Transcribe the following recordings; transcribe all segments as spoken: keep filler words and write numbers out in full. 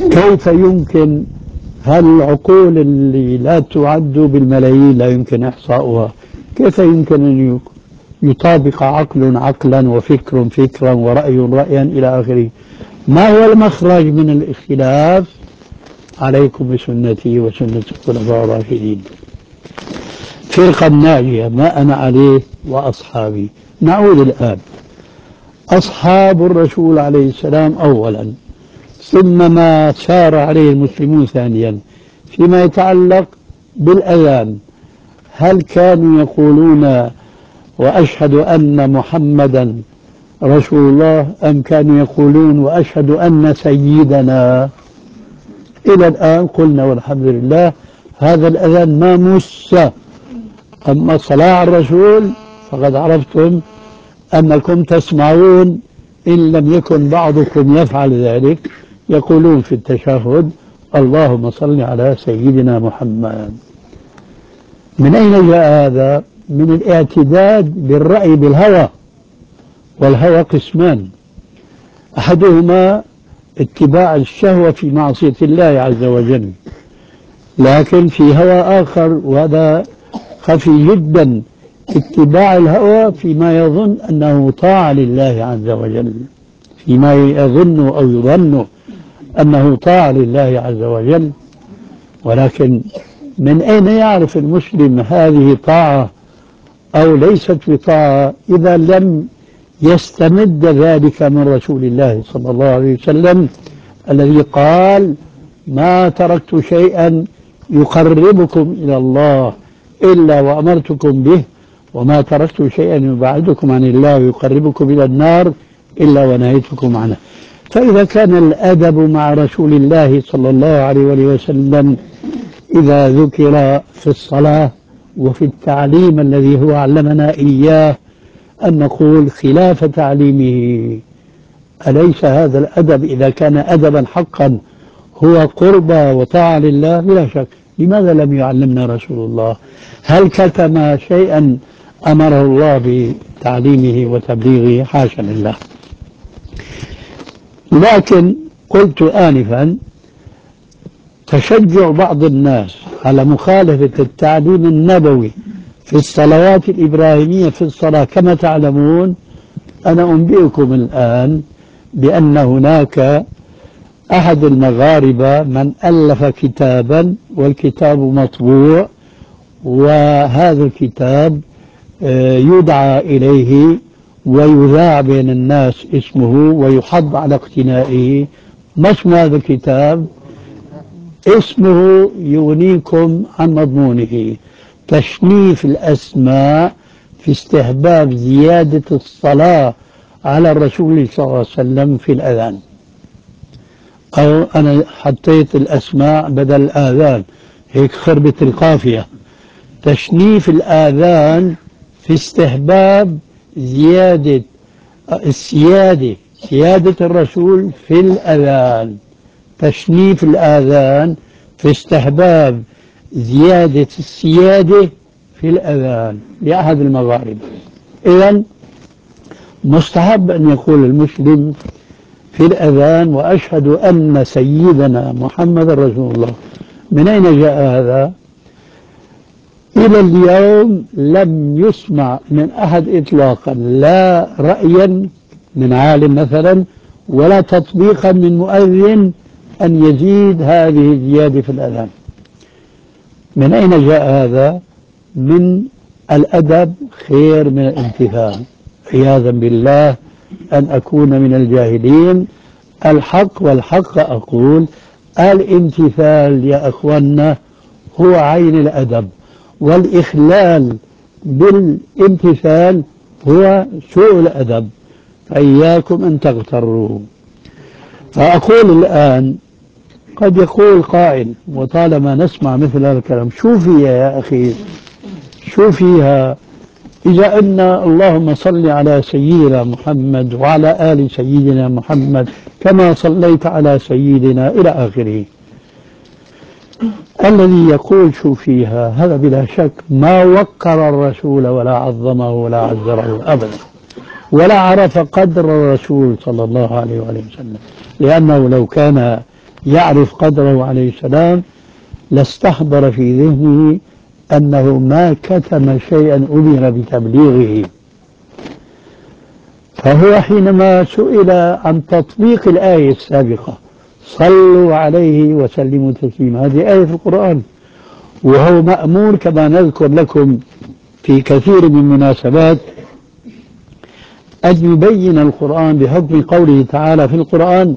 كيف يمكن هالعقول اللي لا تعد بالملايين لا يمكن إحصاؤها، كيف يمكن أن يطابق عقل عقلا وفكر فكرا ورأي رأيا إلى آخره؟ ما هو المخرج من الاختلاف؟ عليكم بسنتي وسنة الخلفاء الراشدين، فرقة ناجية ما أنا عليه وأصحابي. نعود الآن، أصحاب الرسول عليه السلام أولا، ثم ما سار عليه المسلمون ثانيا. فيما يتعلق بالأذان، هل كانوا يقولون وأشهد أن محمدا رسول الله، أم كانوا يقولون وأشهد أن سيدنا؟ إلى الآن قلنا والحمد لله هذا الأذان ما مس. أما الصلاة على الرسول فقد عرفتم أنكم تسمعون، إن لم يكن بعضكم يفعل ذلك، يقولون في التشهد اللهم صل على سيدنا محمد. من أين جاء هذا؟ من الاعتداد بالرأي بالهوى، والهوى قسمان، أحدهما اتباع الشهوة في معصية الله عز وجل، لكن في هوى آخر وهذا خفي جدا، اتباع الهوى فيما يظن أنه طاعة لله عز وجل، فيما يظن أو يظن أنه طاعة لله عز وجل. ولكن من أين يعرف المسلم هذه طاعة أو ليست بطاعة إذا لم يستمد ذلك من رسول الله صلى الله عليه وسلم، الذي قال ما تركت شيئا يقربكم إلى الله إلا وأمرتكم به، وما تركت شيئا يبعدكم عن الله ويقربكم إلى النار إلا ونهيتكم عنه. فإذا كان الأدب مع رسول الله صلى الله عليه وسلم إذا ذكر في الصلاة وفي التعليم الذي هو علمنا إياه أن نقول خلاف تعليمه، أليس هذا الأدب إذا كان أدبا حقا هو قربى وطاعة لله؟ بلا شك. لماذا لم يعلمنا رسول الله؟ هل كتم شيئا أمره الله بتعليمه وتبليغه؟ حاشا لله. لكن قلت آنفا تشجع بعض الناس على مخالفة التعليم النبوي في الصلوات الإبراهيمية في الصلاة. كما تعلمون أنا أنبئكم الآن بأن هناك أحد المغاربة من ألف كتابا، والكتاب مطبوع، وهذا الكتاب يدعى إليه ويذاع بين الناس اسمه ويحض على اقتنائه. ما اسم هذا الكتاب؟ اسمه يغنيكم عن مضمونه: تشنيف الأسماء في استحباب زيادة الصلاة على الرسول صلى الله عليه وسلم في الأذان. أو أنا حطيت الأسماء بدل الآذان، هيك خربت القافية. تشنيف الآذان في استحباب زيادة السيادة، سيادة الرسول في الأذان. تشنيف الآذان في استحباب زيادة السيادة في الأذان لأحد المغاربة. إذن مستحب أن يقول المسلم في الأذان وأشهد أن سيدنا محمد رسول الله. من أين جاء هذا؟ إلى اليوم لم يسمع من أحد إطلاقا، لا رأيا من عالم مثلا ولا تطبيقا من مؤذن أن يزيد هذه الزيادة في الأذان. من أين جاء هذا؟ من الأدب خير من الامتثال، عياذا بالله أن أكون من الجاهلين. الحق والحق أقول الامتثال يا أخوانا هو عين الأدب، والإخلال بالامتثال هو سوء الأدب، فإياكم أن تغتروا. فأقول الآن قد يقول قائل وطالما نسمع مثل هذا الكلام، شو فيها يا أخي، شو فيها إذا أن اللهم صل على سيدنا محمد وعلى آل سيدنا محمد كما صليت على سيدنا إلى آخره. الذي يقول شو فيها هذا بلا شك ما وقر الرسول ولا عظمه ولا عزره أبدا، ولا عرف قدر الرسول صلى الله عليه وسلم. لأنه لو كان يعرف قدره عليه السلام لاستحضر في ذهنه أنه ما كتم شيئا أمر بتبليغه. فهو حينما سئل عن تطبيق الآية السابقة صلوا عليه وسلموا تسليما، هذه آية في القرآن، وهو مأمور كما نذكر لكم في كثير من المناسبات أن يبين القرآن بحكم قوله تعالى في القرآن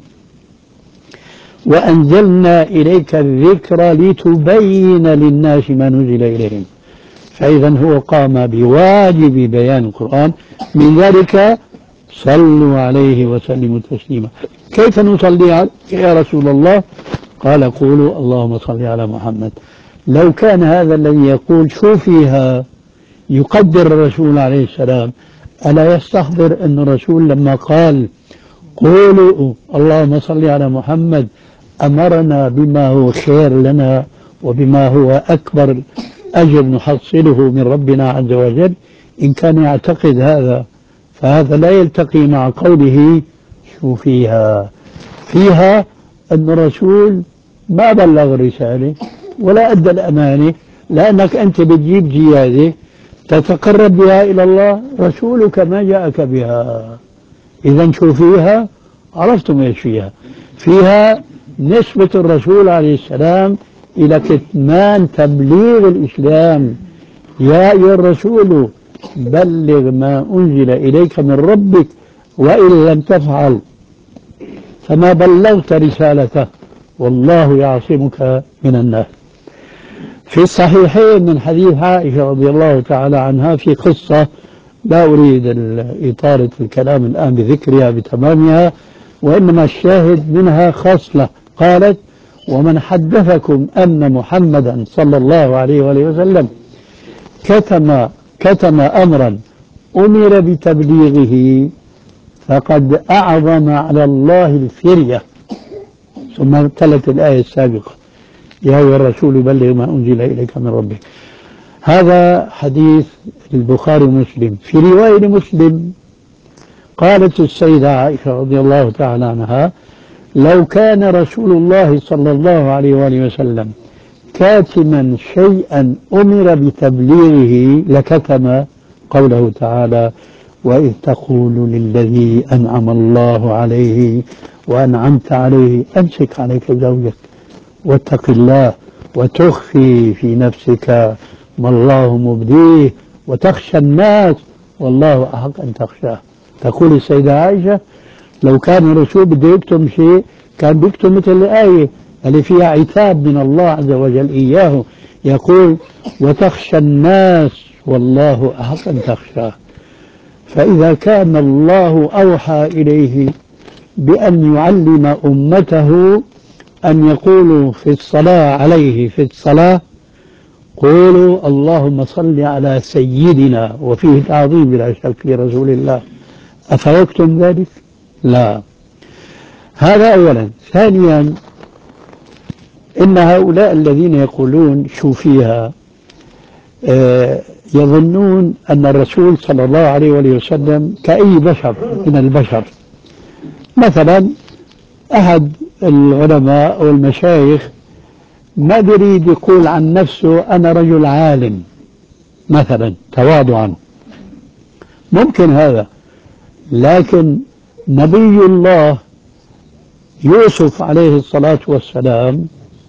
وأنزلنا إليك الذكر لتبين للناس ما نزل إليهم. فإذا هو قام بواجب بيان القرآن، من ذلك صلوا عليه وسلموا تسليما. كيف نصلي عليه يا رسول الله؟ قال قولوا اللهم صل على محمد. لو كان هذا الذي يقول شو فيها يقدر الرسول عليه السلام، ألا يستحضر أن الرسول لما قال قولوا اللهم صل على محمد أمرنا بما هو خير لنا وبما هو أكبر أجر نحصله من ربنا عز وجل؟ إن كان يعتقد هذا فهذا لا يلتقي مع قوله شو فيها. فيها أن الرسول ما بلغ الرسالة ولا أدى الأمانة، لأنك أنت بتجيب زيادة تتقرب بها إلى الله، رسولك ما جاءك بها. إذا شو فيها؟ عرفتم إيش فيها؟ فيها نسبة الرسول عليه السلام إلى كتمان تبليغ الإسلام. يا أيها الرسول بلغ ما أنزل إليك من ربك وإن لم تفعل فما بلغت رسالته والله يعصمك من الناس. في الصحيحين من حديث عائشة رضي الله تعالى عنها في قصة لا أريد إطالة الكلام الآن بذكرها بتمامها، وإنما الشاهد منها خصلة. قالت ومن حدثكم أن محمدا صلى الله عليه وآله وسلم كتم كتم أمرا أمر بتبليغه فقد أعظم على الله الفرية. ثم تلت الآية السابقة يا أيها الرسول بلغ ما أنزل إليك من ربك. هذا حديث البخاري ومسلم. في رواية مسلم قالت السيدة عائشة رضي الله تعالى عنها لو كان رسول الله صلى الله عليه وآله وسلم كاتما شيئا أمر بتبليغه لكتم قوله تعالى وإذ تقول للذي أنعم الله عليه وأنعمت عليه أمسك عليك زوجك واتق الله وتخفي في نفسك ما الله مبديه وتخشى الناس والله أحق أن تخشاه. تقول السيدة عائشة لو كان الرسول بده يكتم شيء كان بيكتم مثل الآية اللي فيها عتاب من الله عز وجل إياه، يقول وتخشى الناس والله أحق أن تخشاه. فإذا كان الله أوحى إليه بأن يعلم أمته أن يقولوا في الصلاة عليه في الصلاة قولوا اللهم صل على سيدنا، وفيه تعظيم بلا شك في رسول الله، أفيكتم ذلك؟ لا. هذا أولا. ثانيا إن هؤلاء الذين يقولون شو فيها آه يظنون أن الرسول صلى الله عليه وسلم كأي بشر من البشر. مثلا أحد العلماء أو المشايخ ما بريد يقول عن نفسه أنا رجل عالم مثلا تواضعا، ممكن هذا، لكن نبي الله يوسف عليه الصلاة والسلام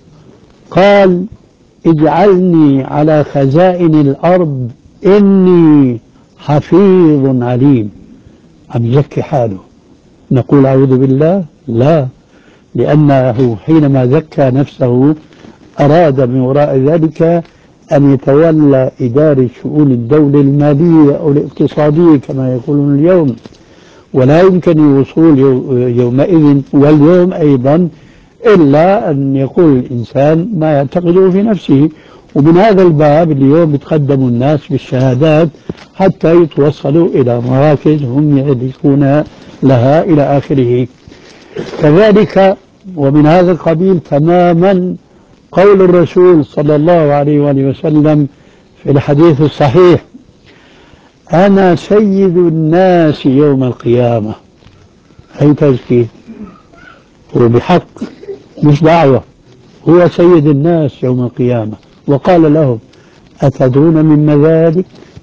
قال اجعلني على خزائن الأرض إني حفيظ عليم. عم يزكي حاله. نقول أعوذ بالله؟ لا، لأنه حينما زكى نفسه أراد من وراء ذلك أن يتولى إدارة شؤون الدولة المالية أو الاقتصادية كما يقولون اليوم، ولا يمكن الوصول يومئذ واليوم أيضا إلا أن يقول الإنسان ما يعتقده في نفسه. ومن هذا الباب اليوم يتقدم الناس بالشهادات حتى يتوصلوا إلى مراكز هم يهدفون لها إلى آخره. كذلك ومن هذا القبيل تماما قول الرسول صلى الله عليه وآله وسلم في الحديث الصحيح أنا سيد الناس يوم القيامة. أي تزكية؟ هو بحق مش دعوة، هو سيد الناس يوم القيامة. وقال لهم أتدرون مما ذلك؟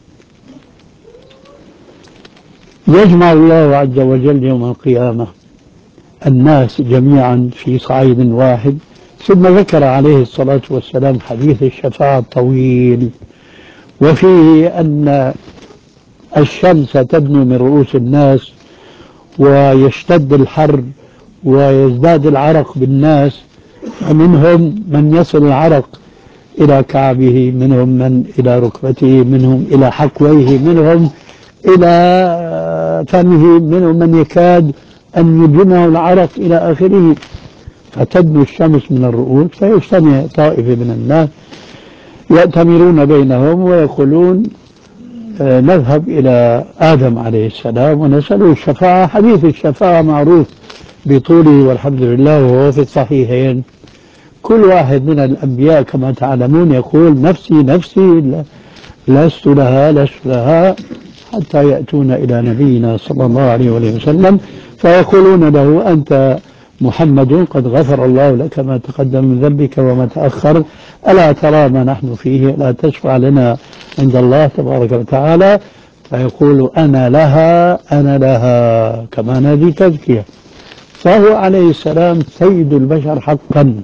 يجمع الله عز وجل يوم القيامة الناس جميعا في صعيد واحد، ثم ذكر عليه الصلاة والسلام حديث الشفاعة الطويل، وفيه أن الشمس تدنو من رؤوس الناس ويشتد الحر ويزداد العرق بالناس، ومنهم من يصل العرق إلى كعبه، منهم من إلى ركبته، منهم إلى حقويه، منهم إلى فمه، منهم من يكاد أن يجمع العرق إلى آخره. فتدنو الشمس من الرؤوس فيجتمع طائفة من الناس يأتمرون بينهم ويقولون آه نذهب إلى آدم عليه السلام ونسأله الشفاعة. حديث الشفاعة معروف بطوله والحمد لله، وهو في الصحيحين. كل واحد من الأنبياء كما تعلمون يقول نفسي نفسي لست لها لست لها، حتى يأتون إلى نبينا صلى الله عليه وسلم فيقولون له أنت محمد قد غفر الله لك ما تقدم من ذنبك وما تأخر، ألا ترى ما نحن فيه، لا تشفع لنا عند الله تبارك وتعالى؟ فيقول أنا لها أنا لها، كما هذه تزكية. فهو عليه السلام سيد البشر حقا.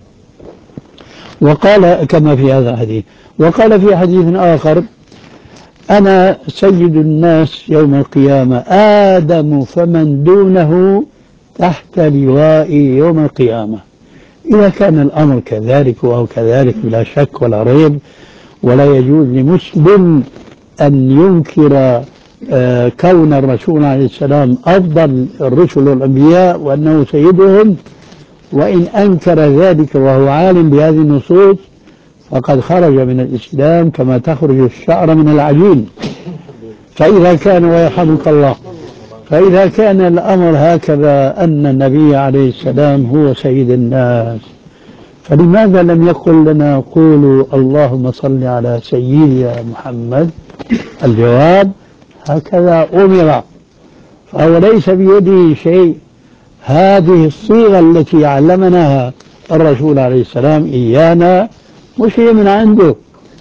وقال كما في هذا الحديث، وقال في حديث آخر أنا سيد الناس يوم القيامة، آدم فمن دونه تحت لوائي يوم القيامة. إذا كان الأمر كذلك وهو كذلك بلا شك ولا ريب، ولا يجوز لمسلم أن ينكر آه كون الرسول عليه السلام أفضل الرسل والأنبياء وأنه سيدهم، وإن أنكر ذلك وهو عالم بهذه النصوص فقد خرج من الإسلام كما تخرج الشعر من العجين. فإذا كان ويرحمك الله فإذا كان الأمر هكذا أن النبي عليه السلام هو سيد الناس، فلماذا لم يقل لنا قولوا اللهم صل على سيدنا محمد؟ الجواب هكذا أمر، فهو ليس بيده شيء. هذه الصيغة التي علمناها الرسول عليه السلام إيانا مش هي من عنده.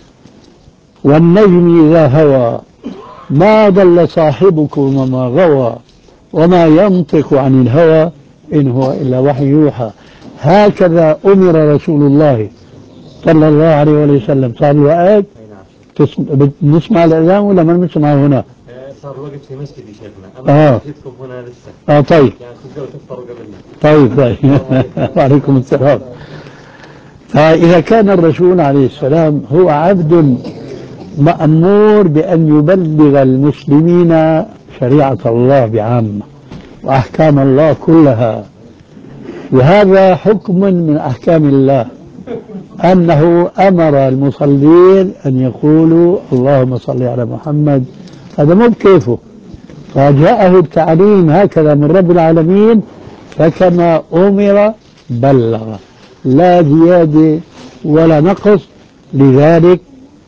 والنجم إذا هوى ما ضل صاحبكم وما غوى وما ينطق عن الهوى إن هو إلا وحي يوحى. هكذا أمر رسول الله صلى الله عليه وسلم. صار الوقت نسمع الأذان ولا ما نسمع هنا؟ صار الوقت في مسجد يا شيخنا، أما مسجدكم هنا لسه. آه طيب. يعني تبدأوا تفطروا قبلنا. طيب طيب. وعليكم السلام. فإذا كان الرسول عليه السلام هو عبد مأمور بأن يبلغ المسلمين شريعة الله بعامة وأحكام الله كلها، وهذا حكم من أحكام الله أنه أمر المصلين أن يقولوا اللهم صل على محمد. هذا مو بكيفه، فجاءه التعليم هكذا من رب العالمين، فكما أمر بلغ، لا زيادة ولا نقص. لذلك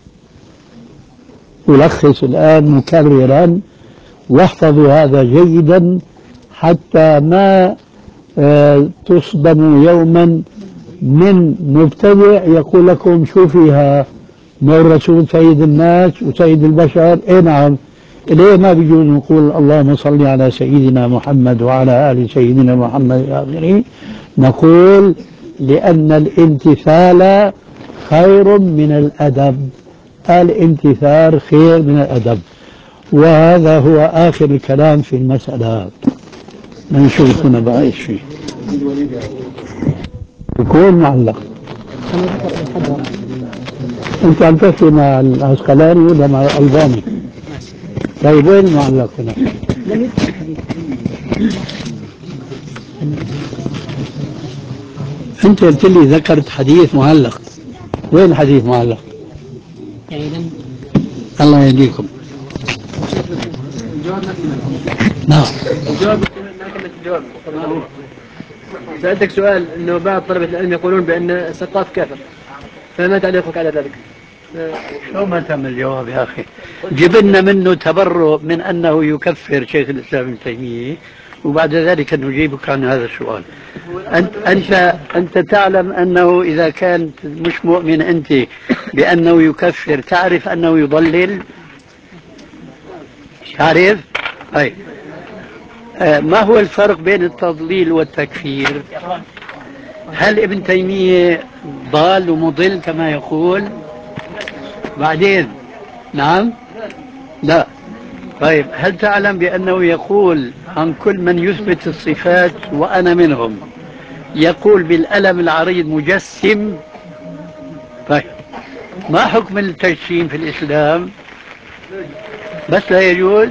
ألخص الآن مكررا، واحفظوا هذا جيدا حتى ما آه تصدموا يوما من مبتدع يقول لكم شو فيها ما الرسول سيد الناس وسيد البشر. اي نعم، ليه ما بيجوز نقول اللهم صل على سيدنا محمد وعلى آل سيدنا محمد إلى آخره؟ نقول لأن الامتثال خير من الأدب، الامتثال خير من الأدب. وهذا هو آخر الكلام في المسألة. نشوف هنا بقى ايش فيه يكون معلق. انت عم تحكي مع العسقلاني ولا مع الألباني؟ طيب وين المعلق هنا؟ انت قلت لي ذكرت حديث معلق، وين حديث معلق؟ يعني لم الله يهديكم. نعم. الجواب ما كملت الجواب. سألتك سؤال انه بعض طلبة العلم يقولون بان السقاف كافر، فما تعليقك على ذلك؟ شو ما تم الجواب يا أخي؟ جبنا منه تبرؤ من أنه يكفر شيخ الإسلام ابن تيمية، وبعد ذلك نجيبك عن هذا السؤال. أنت, أنت, أنت تعلم أنه إذا كانت مش مؤمن أنت بأنه يكفر، تعرف أنه يضلل؟ تعرف؟ أي. آه ما هو الفرق بين التضليل والتكفير؟ هل ابن تيمية ضال ومضل كما يقول؟ بعدين نعم؟ لا. طيب هل تعلم بأنه يقول عن كل من يثبت الصفات وأنا منهم، يقول بالألم العريض مجسم؟ طيب ما حكم التجسيم في الإسلام؟ بس لا يجوز؟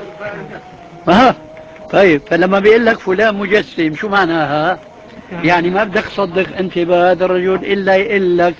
آه. طيب فلما بيقول لك فلان مجسم شو معناها؟ يعني ما بدك تصدق انت بهذا الرجل الا يقول لك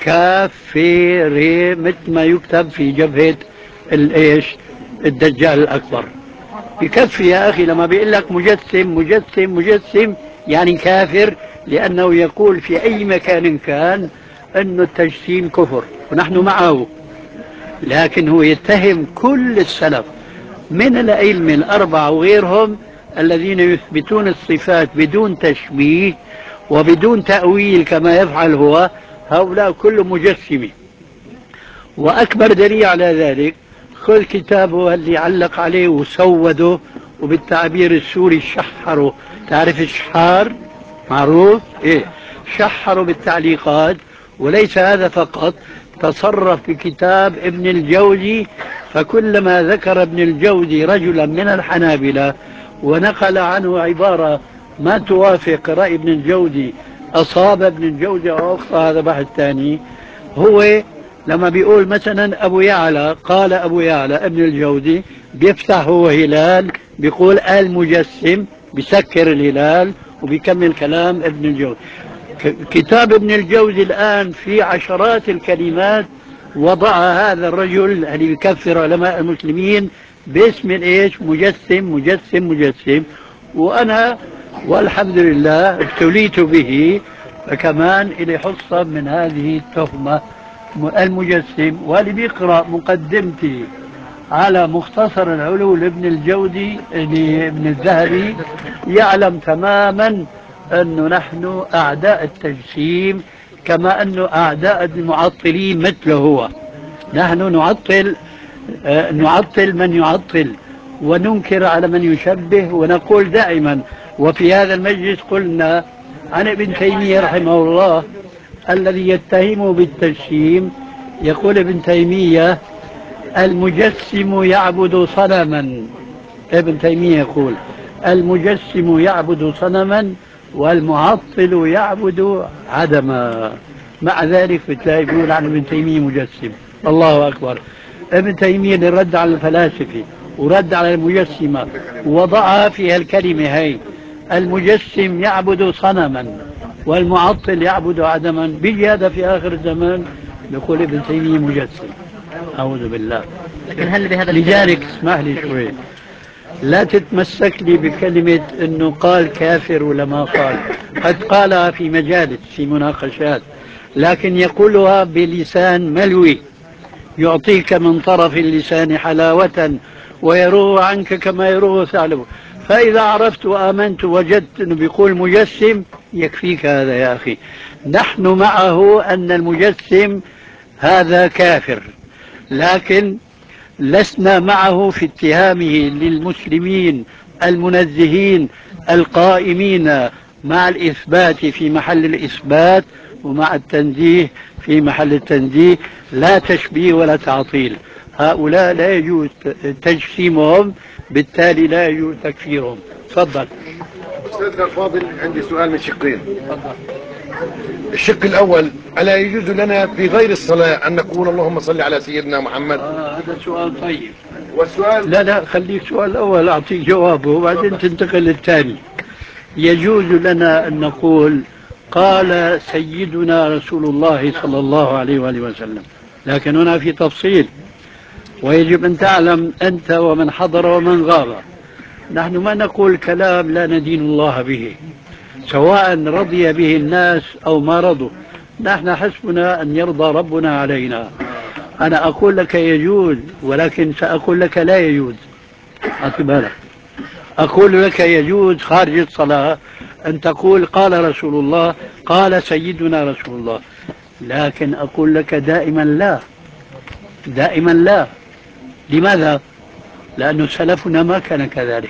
كافر مثل ما يكتب في جبهة الايش الدجال الاكبر. بكفي يا اخي لما بيقول لك مجسم مجسم مجسم يعني كافر، لانه يقول في اي مكان كان انه التجسيم كفر ونحن معه. لكن هو يتهم كل السلف من الأئمة الأربعة وغيرهم الذين يثبتون الصفات بدون تشبيه وبدون تأويل كما يفعل هو، هؤلاء كلهم مجسمة. وأكبر دليل على ذلك خذ كتابه اللي علق عليه وسوده وبالتعبير السوري شحره. تعرف الشحار؟ معروف؟ إيه، شحروا بالتعليقات. وليس هذا فقط، تصرف في كتاب ابن الجوزي، فكلما ذكر ابن الجوزي رجلا من الحنابلة ونقل عنه عبارة ما توافق رأي ابن الجوزي أصاب ابن الجوزي أو أخطأ، هذا بحث ثاني. هو لما بيقول مثلا أبو يعلى قال أبو يعلى ابن الجوزي، بيفتح هو هلال بيقول المجسم، بيسكر الهلال وبيكمل كلام ابن الجوزي. كتاب ابن الجوزي الآن في عشرات الكلمات وضع هذا الرجل اللي يكفر علماء المسلمين باسم ايش؟ مجسم مجسم مجسم. وأنا والحمد لله ابتليت به، فكمان إلي حصة من هذه التهمة المجسم. واللي بيقرأ مقدمتي على مختصر العلو لابن الجوزي لابن الذهبي يعلم تماما أنه نحن أعداء التجسيم كما أنه أعداء المعطلين مثله هو. نحن نعطل آه نعطل من يعطل وننكر على من يشبه، ونقول دائما وفي هذا المجلس قلنا عن ابن تيمية رحمه الله الذي يتهمه بالتجسيم، يقول ابن تيمية المجسم يعبد صنما. ابن تيمية يقول المجسم يعبد صنما والمعطل يعبد عدما. مع ذلك بتلاقي بيقول عن ابن تيمية مجسم. الله أكبر. ابن تيمية اللي رد على الفلاسفة ورد على المجسمة ووضعها في الكلمة هي، المجسم يعبد صنما والمعطل يعبد عدما. بيجي هذا في آخر الزمان يقول ابن تيمية مجسم. أعوذ بالله. لكن هل بهذا لذلك اسمح لي شوي، لا تتمسك لي بكلمة أنه قال كافر ولا ما قال. قد قالها في مجالس في مناقشات، لكن يقولها بلسان ملوي يعطيك من طرف اللسان حلاوة ويروه عنك كما يروه ثعلب. فإذا عرفت وآمنت وجدت أنه بيقول مجسم يكفيك هذا يا أخي. نحن معه أن المجسم هذا كافر، لكن لسنا معه في اتهامه للمسلمين المنزهين القائمين مع الإثبات في محل الإثبات ومع التنزيه في محل التنزيه، لا تشبيه ولا تعطيل. هؤلاء لا يجوز تجسيمهم، بالتالي لا يجوز تكفيرهم. تفضل. أستاذنا الفاضل، عندي سؤال من شقين. الشق الأول، ألا يجوز لنا في غير الصلاة أن نقول اللهم صل على سيدنا محمد؟ آه هذا سؤال طيب. والسؤال لا لا خليك سؤال الأول أعطيك جوابه وبعدين تنتقل للثاني. يجوز لنا أن نقول قال سيدنا رسول الله صلى الله عليه وآله وسلم، لكن هنا في تفصيل، ويجب أن تعلم أنت ومن حضر ومن غاب، نحن ما نقول كلام لا ندين الله به، سواء رضي به الناس أو ما رضوا. نحن حسبنا أن يرضى ربنا علينا. أنا أقول لك يجوز، ولكن سأقول لك لا يجوز. أعطي بالك. أقول لك يجوز خارج الصلاة أن تقول قال رسول الله، قال سيدنا رسول الله، لكن أقول لك دائما لا، دائما لا. لماذا؟ لأن سلفنا ما كان كذلك.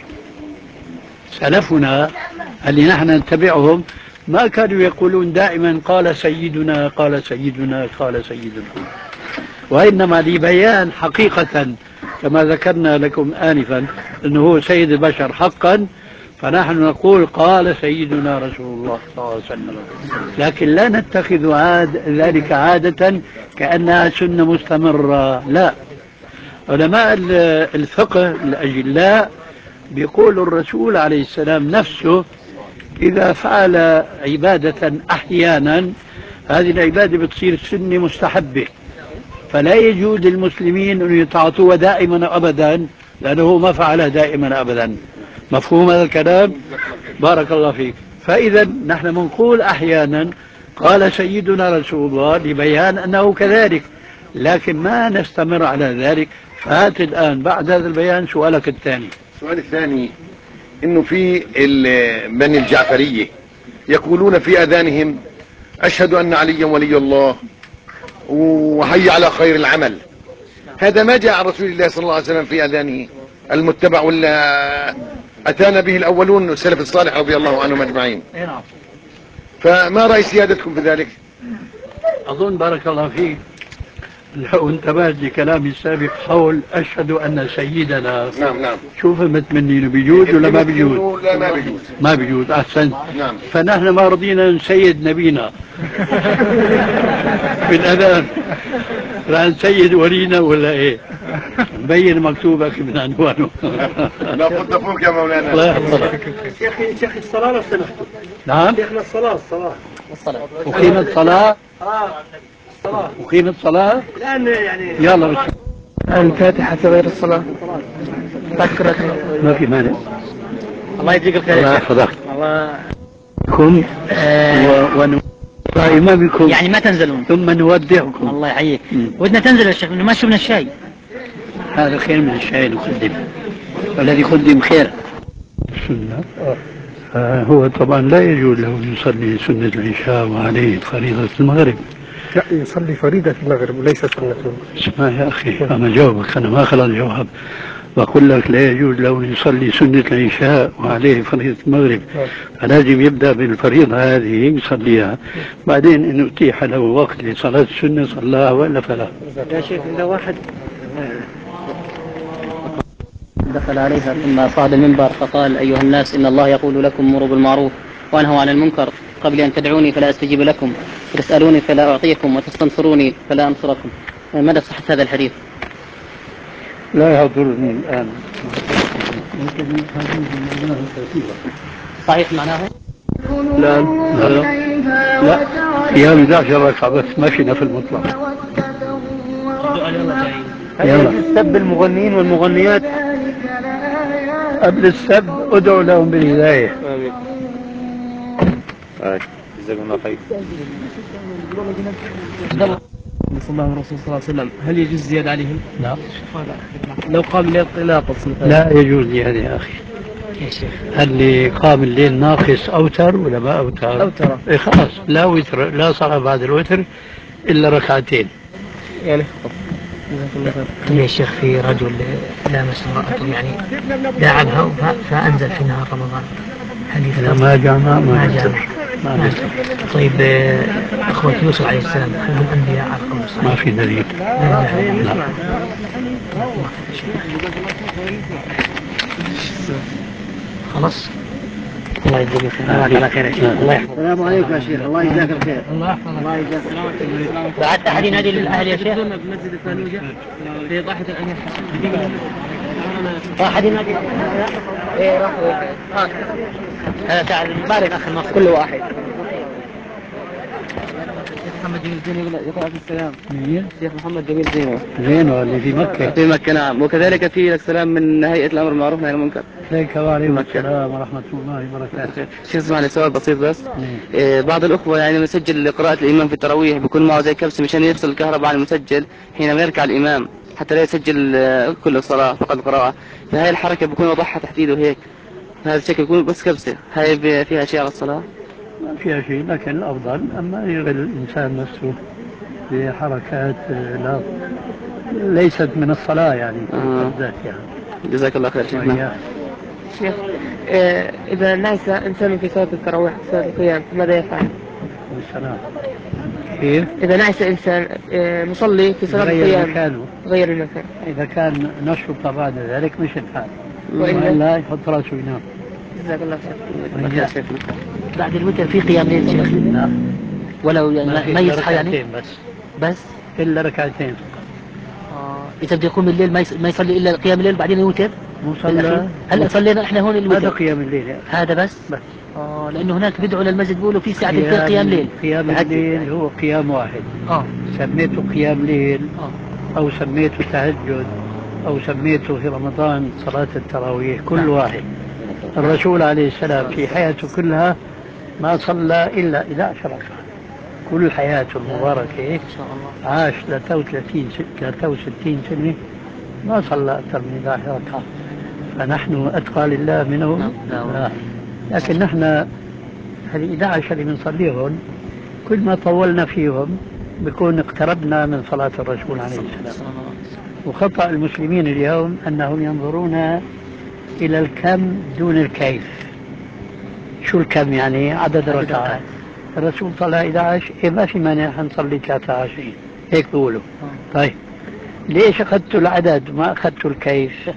سلفنا اللي نحن نتبعهم ما كانوا يقولون دائما قال سيدنا قال سيدنا قال سيدنا، وإنما لبيان حقيقة كما ذكرنا لكم آنفا أنه هو سيد البشر حقا، فنحن نقول قال سيدنا رسول الله صلى الله عليه وسلم، لكن لا نتخذ عاد ذلك عادة كأنها سنة مستمرة. لا، علماء الفقه الأجلاء بيقول الرسول عليه السلام نفسه إذا فعل عبادة أحيانا هذه العبادة بتصير سنة مستحبة، فلا يجوز للمسلمين أن يتعاطوها دائما أبدا لأنه ما فعلها دائما أبدا. مفهوم هذا الكلام؟ بارك الله فيك. فإذا نحن منقول أحيانا قال سيدنا رسول الله لبيان أنه كذلك، لكن ما نستمر على ذلك. فهات الآن بعد هذا البيان سؤالك الثاني. السؤال الثاني انه في بني الجعفرية يقولون في اذانهم اشهد ان عليا ولي الله وحي على خير العمل، هذا ما جاء عن رسول الله صلى الله عليه وسلم في اذانه المتبع ولا اتانا به الاولون السلف الصالح رضي الله عنهم اجمعين، فما راي سيادتكم في ذلك؟ أظن بارك الله فيك لو انتبهت لكلامي السابق حول أشهد أن سيدنا. نعم نعم. شو فهمت مني؟ بيجوز ولا ما بيجوز؟ لا ما بيجوز. ما بيجوز. أحسن. نعم. فنحن ما رضينا نسيد نبينا بالأذان، راح نسيد ولينا ولا إيه؟ مبين مكتوبك من عنوانه. لا قلت فوق يا مولانا. الله يحفظك. شيخي شيخي الصلاة لو سمحت. نعم. شيخنا الصلاة الصلاة الصلاة. أقيمت صلاة. آه الصلاة. أقيمت صلاة. الآن يعني. يلا بس. الفاتحة غير الصلاة. تذكرة. ما في مانع. الله يجزيك الخير. الله يحفظك. الله. كن ون إمامكم يعني ما تنزلون ثم نودعكم. الله يحييك. ودنا تنزل يا شيخ انه ما شفنا الشاي. هذا خير من الشاي نقدم، والذي قدم خير. سنة آه هو طبعا لا يجوز له يصلي سنة العشاء وعليه فريضة المغرب. لا يصلي فريضة المغرب وليس سنته. اسمع يا أخي أنا جاوبك، أنا ما خلص جواب. بقول لك لا يجوز له يصلي سنة العشاء وعليه فريضة المغرب، فلازم يبدأ بالفريضة هذه يصليها، بعدين إن أتيح له وقت لصلاة السنة صلاها وإلا فلا. يا شيخ إذا واحد دخل عليها ثم صعد المنبر فقال أيها الناس إن الله يقول لكم مروا بالمعروف وانهوا عن المنكر قبل أن تدعوني فلا أستجيب لكم وتسألوني فلا أعطيكم وتستنصروني فلا أنصركم، ماذا صحة هذا الحديث؟ لا يضرني الآن. صحيح معناه؟ لا لا لا فيها بداعش ركعة بس ما فينا في المطلق. يلا سب المغنيين والمغنيات قبل السب ادعو لهم بالهداية. آمين. جزاكم الله خير. صلى الله الرسول صلى الله عليه وسلم هل يجوز الزيادة عليهم؟ لا لو قام الليل ناقص مثلا. لا يجوز لي هذا يا أخي. هل اللي قام الليل ناقص أوتر ولا ما أوتر؟ أوتر. إيه خلاص لا وتر، لا صلاة بعد الوتر إلا ركعتين. يعني يا شيخ في رجل لامس امرأته يعني داعبها فأنزل في نهار رمضان، هل لا ما جامع ما جامع. ما طيب أخوة يوسف عليه السلام هل هم أنبياء على القول الصحيح؟ ما في دليل. لا. خلاص الله يجزاك الخير. الله يحفظك. السلام عليكم يا شيخ. الله يجزاك الخير. الله يحفظك. الله يجزاك الخير. بعد أحد ينادي للأهل يا شيخ؟ بمسجد الفانوجة في ضاحية الأمير واحد ينادي ايه راح هذا تعال بارك أخي المصر كل واحد. محمد جميل زينو يقرأ في السلام. مين؟ الشيخ محمد جميل زينو. زينو اللي في مكة. في مكة نعم، وكذلك في السلام من هيئة الأمر بالمعروف والنهي عن المنكر. عليك وعليكم السلام ورحمة الله وبركاته. شيخ اسمعني سؤال بسيط بس. إيه بعض الأخوة يعني مسجل قراءة الإمام في التراويح بيكون معه زي كبسة مشان يفصل الكهرباء عن المسجل حينما يركع الإمام حتى لا يسجل كل الصلاة فقط القراءة، فهي الحركة بيكون وضعها تحديده هيك، هذا الشكل يقول بس كبسة، هاي فيها شيء على الصلاة؟ ما فيها شيء، لكن الأفضل أما يشغل الإنسان نفسه بحركات لا ليست من الصلاة يعني آه. بالذات يعني. جزاك الله خير شيخنا. شيخ إيه إذا نعس إنسان في صلاة التراويح في صلاة القيام ماذا يفعل؟ والسلام. كيف؟ إذا نعس إنسان إيه مصلي في صلاة غير القيام مكانه، غير المكان، إذا كان نشط بعد ذلك مش الحال، وإلا وإلا يحط راسه ينام. جزاك الله خير. بعد الوتر في قيام ليل شيخ؟ لا ولو يعني ما, ما يصحى يعني؟ بس بس إلا ركعتين. آه. إذا بده يقوم الليل ما, يص... ما يصلي إلا قيام الليل بعدين يوتر؟ مصلى. هلا صلينا إحنا هون الوتر. هذا قيام الليل يعني. هذا بس؟ بس. آه لأنه هناك بدعوا للمسجد بيقولوا في ساعة قيام قيام ليل. قيام الليل هو قيام واحد. آه. سميته قيام ليل آه. أو سميته تهجد أو سميته في رمضان صلاة التراويح، كل نعم. واحد. الرسول عليه السلام في حياته كلها ما صلى إلا إحدى عشرة ركعة، كل حياته المباركة عاش ثلاثة وستين سنة ما صلى أكثر من إحدى عشرة ركعة. فنحن أتقى لله منهم. لا. لكن نحن هذه إحدى عشرة اللي بنصليهم كل ما طولنا فيهم بكون اقتربنا من صلاة الرسول عليه السلام. وخطأ المسلمين اليوم أنهم ينظرون إلى الكم دون الكيف. شو الكم يعني؟ عدد الركعات. الرسول صلى إحدى عشرة، إيه ما في مانع حنصلي ثلاثة وعشرين، هيك بيقولوا. طيب ليش أخذتوا العدد وما أخذتوا الكيف؟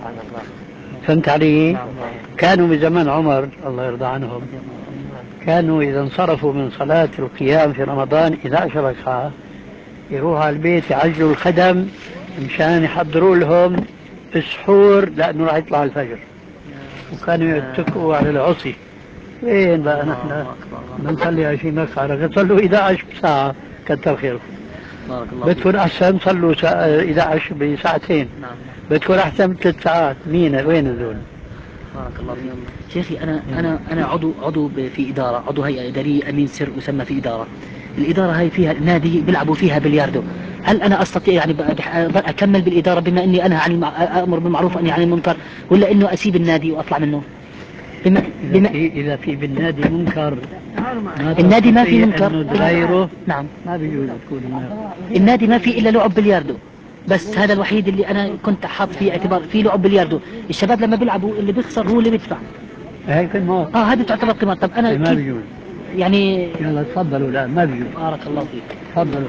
فهمت علي؟ كانوا بزمن عمر الله يرضى عنهم كانوا إذا انصرفوا من صلاة القيام في رمضان إحدى عشرة ركعة يروحوا على البيت يعجلوا الخدم مشان يحضروا لهم السحور لأنه راح يطلع الفجر، وكانوا يتكوا على العصي. وين بقى نحن بنصلي عشرين ركعة، صلوا إحدى عشرة بساعة كتر خيركم. بدكم أحسن صلوا إحدى عشرة بساعتين. بدكم أحسن بثلاث ساعات. مين وين هذول؟ بارك الله فيك. شيخي أنا أنا أنا عضو عضو في إدارة، عضو هيئة إدارية أمين سر يسمى في إدارة. الإدارة هاي فيها نادي بيلعبوا فيها بلياردو. هل أنا أستطيع يعني أكمل بالإدارة بما إني أنا عن أمر بالمعروف وأني عن المنكر، ولا إنه أسيب النادي وأطلع منه؟ بما بما إذا, في إذا في بالنادي منكر، النادي ما في منكر غيره. نعم ما بيجوز تكون النادي ما في إلا لعب بلياردو بس، هذا الوحيد اللي أنا كنت حاط فيه اعتبار في لعب بلياردو. الشباب لما بيلعبوا اللي بيخسر هو اللي بيدفع. هاي قمار. اه هذه تعتبر قمار. طب أنا ما بيجوز يعني. يلا تفضلوا. لا ما بيجوز. بارك الله فيك. تفضلوا.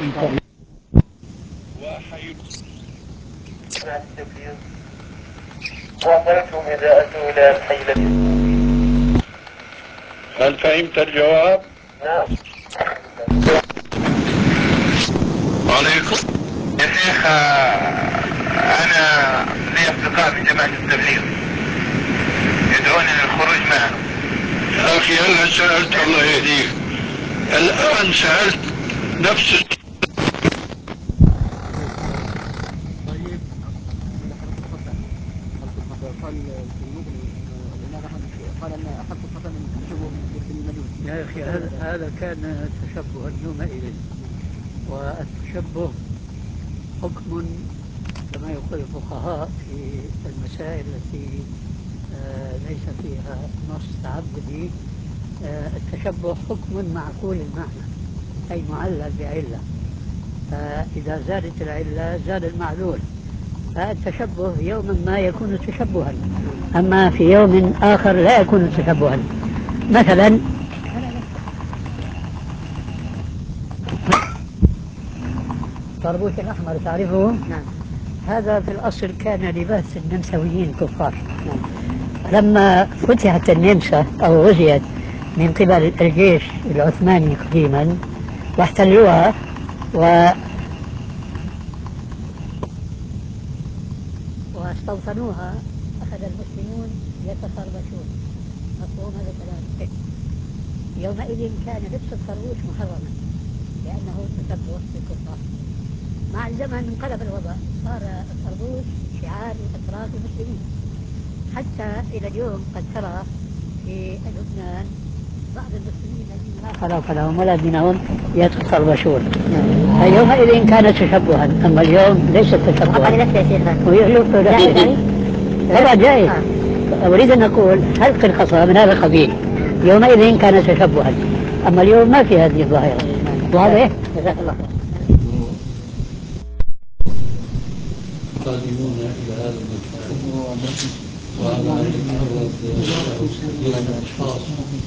وصلتم إذا أتوا إلى الحي. هل فهمت الجواب؟ نعم. وعليكم. يا شيخ أنا لي أصدقاء في جماعة التبليغ يدعونني للخروج معهم. يا أخي هلا سألت الله يهديك، الآن سألت نفس يا أخي هذا كان تشبها يومئذ، والتشبه حكم كما يقول الفقهاء في المسائل التي ليس فيها نص تعبدي. التشبه حكم معقول المعنى أي معلل بعلة، فإذا زادت العلة زاد المعلول. فالتشبه يوما ما يكون تشبها، أما في يوم آخر لا يكون تشبها. مثلا طربوش الأحمر تعرفه؟ نعم. هذا في الأصل كان لباس النمساويين الكفار. نعم. لما فتحت النمسا أو غزيت من قبل الجيش العثماني قديما واحتلوها و واستوطنوها، أخذ المسلمون يتطربشون. مفهوم هذا الكلام؟ يومئذ كان لبس الطربوش محرما لأنه تشبه بالكفار. مع الزمن انقلب الوضع، صار الطربوش شعار الأتراك المسلمين، حتى إلى اليوم قد ترى في لبنان بعض المسلمين الذين لا خلاق لهم ولا دينهم يتطربشون. فيومئذ كان تشبها، أما اليوم ليس تشبها. ويهلك يا شيخ طبعا جائز. أريد أن أقول حلق الخصى من هذا القبيل يومئذ كان تشبها، أما اليوم ما في هذه الظاهرة. وهذا إيه؟ جزاك الله خير. قادمون إلى هذا المكان وعلى أن يتعرض له ستين أشخاص،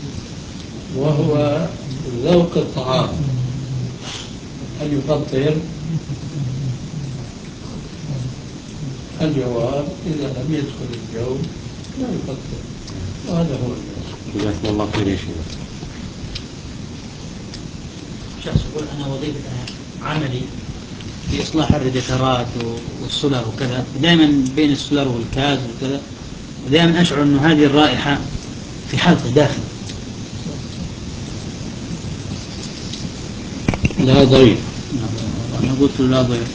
وهو ذوق الطعام. هل يفطر؟ الجواب إذا لم يدخل الجو لا يفطر، وهذا هو الجواب. جزاكم الله خير يا شيخ. شخص يقول أنا وظيفة عملي في إصلاح الرادياترات والسولر وكذا، دائما بين السولر والكاز وكذا دائما أشعر أن هذه الرائحة في حلقة داخل. لا ضيف. أنا قلت له لا ضيف.